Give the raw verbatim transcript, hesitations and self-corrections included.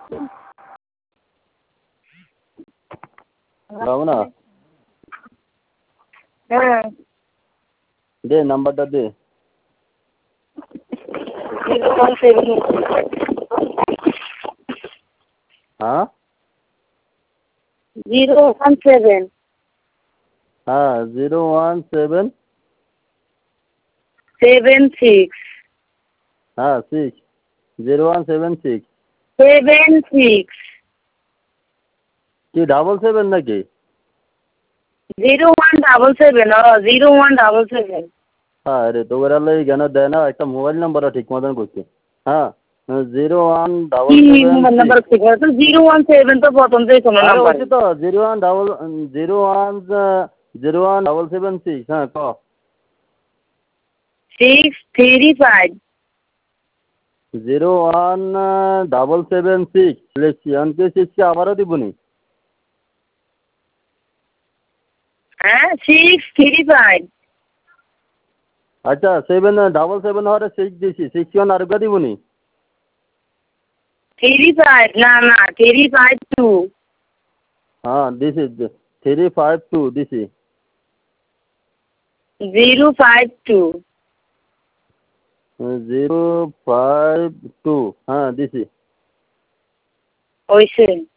যাবো না হ্যাঁ দে নাম্বারটা দে জিরো ওয়ান সেভেন হ্যাঁ জিরো ওয়ান সেভেন হ্যাঁ zero one seven seven six হ্যাঁ six zero one seven six seven six কি ডাবল সেভেন নাকি জিরো ওয়ান ডাবল সেভেন ও জিরো ওয়ান ডাবল সেভেন হ্যাঁ রে তোর আল্লাহ কেন দেয় না একটা মোবাইল নাম্বারটা ঠিক মতন করছি হ্যাঁ জিরো ওয়ান ডাবল কি সেভেন মোবাইল নাম্বার ঠিক আছে তো জিরো ওয়ান সেভেন তো প্রথম থেকে কোনো আরে নাম্বার হচ্ছে তো zero one double zero one zero one double seven six হ্যাঁ ক six three five zero one double seven six লিখছি অনকে সিক্সকে আবারও দিবনি হ্যাঁ সিক্স থ্রি ফাইভ আচ্ছা সেভেন ডাবল সেভেন হওয়ারে সিক্স দিছি সিক্স ওয়ান আরেকবার দিবনি থ্রি ফাইভ না না থ্রি ফাইভ টু হ্যাঁ দিছি থ্রি ফাইভ টু দিছি zero five two zero five two হ্যাঁ দিছি ওইসে